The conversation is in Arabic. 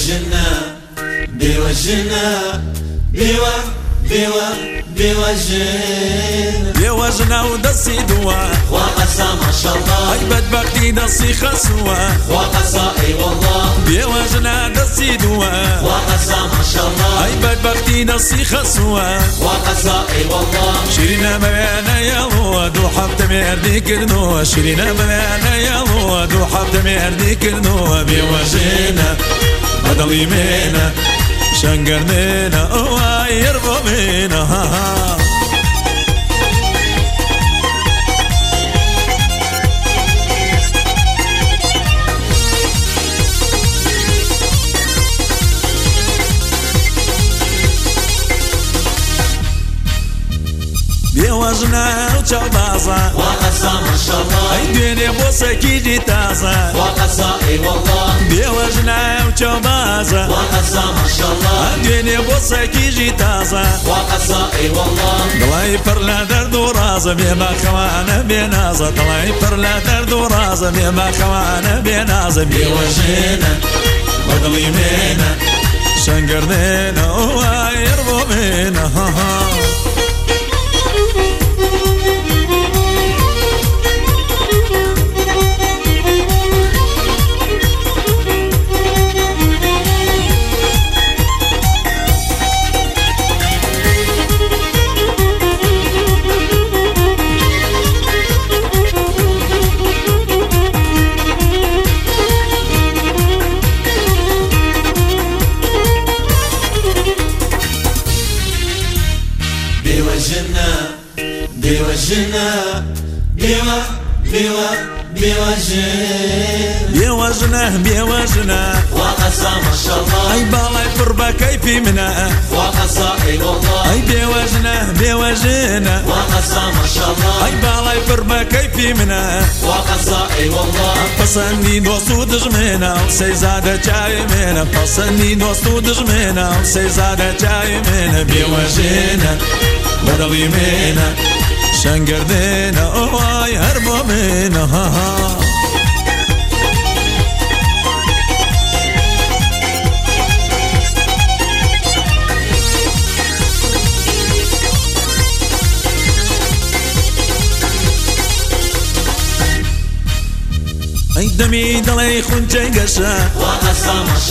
بوجهنا بوجهنا بوجهنا ودسي دوا وقصا ما شاء الله اي بدبختي دسي خسوا وقصا اي والله بوجهنا دسي دوا وقصا ما شاء الله اي بدبختي دسي خسوا وقصا اي والله شيرينا مبانا يلو دو حبت مردي كردو شيرينا مبانا يلو دو حبت مردي كردو بوجهنا بدلي مينا شنقرنينا اوه يربو مينا بوجهنا وشبازا وقصا ما شاء الله اي دنيا بوسكي جتازا وقصا اي والله بوجهنا وشبازا وقصا ما شاء الله دنيا بوسكي جتازا وقصا اي والله دڵی پڕ لە دەرد و ڕازە بێمە خەوانە بێنازە دڵی پڕ لە دەرد و ڕازە بێمە خەوانە بێنازە بوجهنا بەدڵی مێنە شەنگردێنە ئەووایر بۆ مێنە بوجهنا بوجهنا وقصا ما شاء الله اي باڵای پڕ بە کەیفی منە وقصا اي والله اي بێوەژنە وقصا ما شاء الله اي باڵای پڕ بە کەیفی منە وقصا اي والله پەسەندی دۆست و دژمێنە و سەیزادە چاوی مێنە پەسەندی دۆست و دژمێنە و سەیزادە چاوی مێنە بێوەژێنە بەدڵی مێنە شەنگردێنە ئەوای هەر بۆ مێنە ئەی دەمی دڵی خونچەی گەشە وقصا ما